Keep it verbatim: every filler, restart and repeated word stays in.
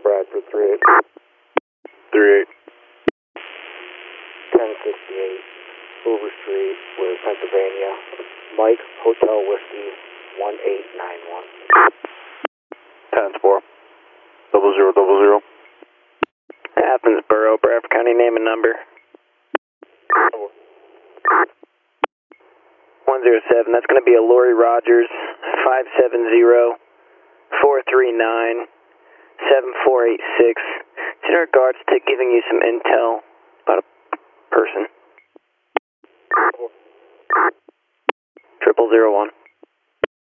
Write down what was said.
Bradford, three eight. three eight. ten sixty-eight, Hoover Street, Ware, Pennsylvania. Mike, Hotel Whiskey, one eight nine one. ten four. Double zero, double zero. Athens Borough, Bradford County, name and number. one zero seven, that's going to be a Lori Rogers, five seven zero, four three nine, seven four eight six. It's in regards to giving you some intel about a person. Triple zero one.